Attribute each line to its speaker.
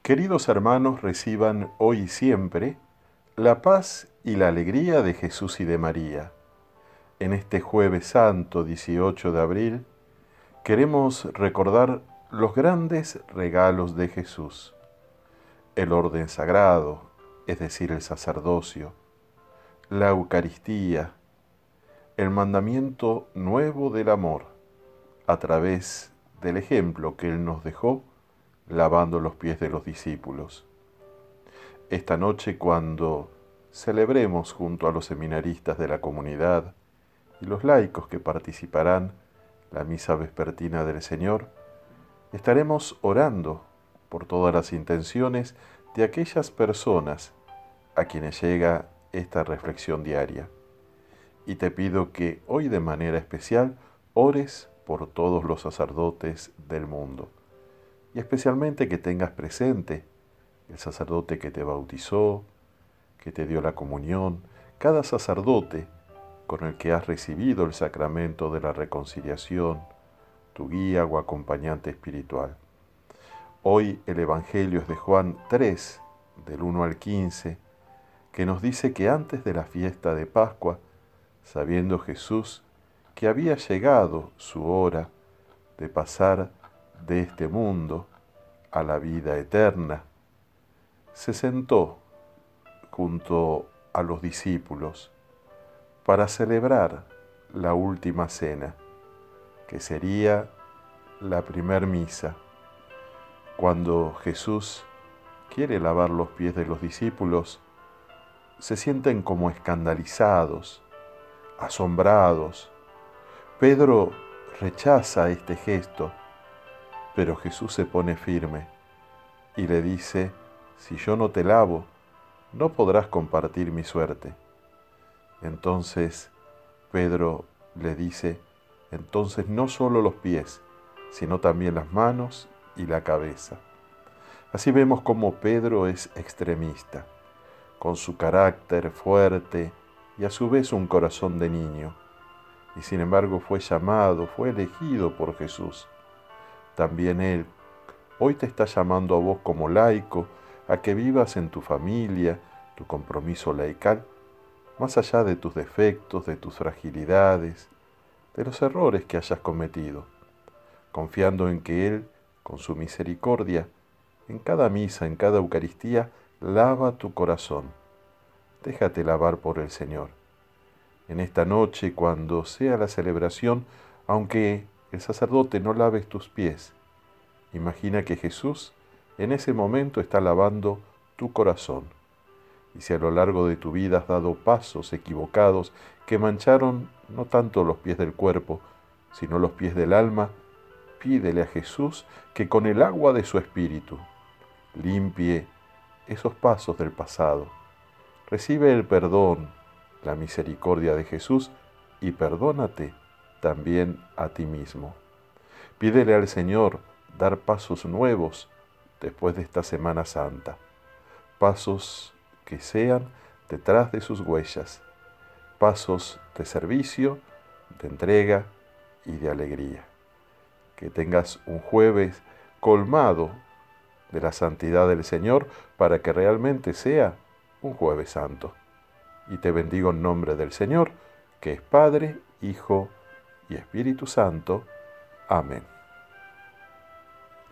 Speaker 1: Queridos hermanos, reciban hoy y siempre la paz y la alegría de Jesús y de María. En este Jueves Santo, 18 de abril, queremos recordar los grandes regalos de Jesús. El orden sagrado, es decir, el sacerdocio, la Eucaristía, el mandamiento nuevo del amor, a través del ejemplo que Él nos dejó lavando los pies de los discípulos. Esta noche, cuando celebremos junto a los seminaristas de la comunidad y los laicos que participarán la misa vespertina del Señor, estaremos orando por todas las intenciones de aquellas personas a quienes llega esta reflexión diaria. Y te pido que hoy de manera especial ores por todos los sacerdotes del mundo. Y especialmente que tengas presente el sacerdote que te bautizó, que te dio la comunión, cada sacerdote con el que has recibido el sacramento de la reconciliación, tu guía o acompañante espiritual. Hoy el Evangelio es de Juan 3, del 1 al 15, que nos dice que antes de la fiesta de Pascua, sabiendo Jesús que había llegado su hora de pasar de este mundo a la vida eterna, se sentó junto a los discípulos para celebrar la última cena, que sería la primer misa. Cuando Jesús quiere lavar los pies de los discípulos, se sienten como escandalizados, asombrados. Pedro rechaza este gesto, pero Jesús se pone firme y le dice: si yo no te lavo, no podrás compartir mi suerte. Entonces Pedro le dice: entonces no solo los pies, sino también las manos y la cabeza. Así vemos cómo Pedro es extremista, con su carácter fuerte y a su vez un corazón de niño. Y sin embargo fue llamado, fue elegido por Jesús. También Él hoy te está llamando a vos como laico a que vivas en tu familia, tu compromiso laical, más allá de tus defectos, de tus fragilidades, de los errores que hayas cometido, confiando en que Él, con su misericordia, en cada misa, en cada Eucaristía, lava tu corazón. Déjate lavar por el Señor. En esta noche, cuando sea la celebración, aunque el sacerdote no lave tus pies, imagina que Jesús en ese momento está lavando tu corazón. Y si a lo largo de tu vida has dado pasos equivocados que mancharon no tanto los pies del cuerpo, sino los pies del alma, pídele a Jesús que con el agua de su Espíritu limpie esos pasos del pasado. Recibe el perdón, la misericordia de Jesús y perdónate también a ti mismo. Pídele al Señor dar pasos nuevos después de esta Semana Santa, pasos que sean detrás de sus huellas, pasos de servicio, de entrega y de alegría. Que tengas un jueves colmado de la santidad del Señor para que realmente sea un Jueves Santo. Y te bendigo en nombre del Señor, que es Padre, Hijo y Espíritu Santo. Amén.